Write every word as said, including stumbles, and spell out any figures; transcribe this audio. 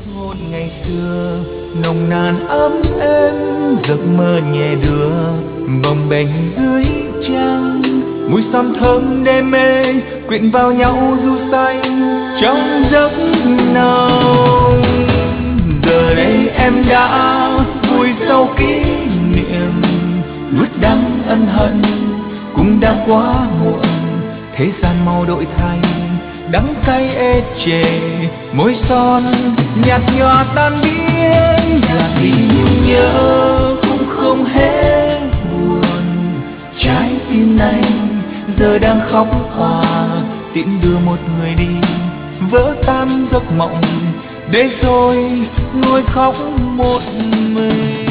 hôn ngày xưa nồng nàn ấm êm, giấc mơ nhẹ đưa bồng bềnh dưới trăng, mùi son thơm đê mê quyện vào nhau du say trong giấc nồng. Giờ đây em đã vùi sâu kỷ niệm, nuốt đắng ân hận cũng đã quá muộn. Thế gian mau đổi thay, đắng cay ê chề, môi son nhạt nhòa tan biến, là vì nhung nhớ cũng không hết buồn. Trái tim này giờ đang khóc hòa, tiễn đưa một người đi, vỡ tan giấc mộng để rồi ngồi khóc một mình.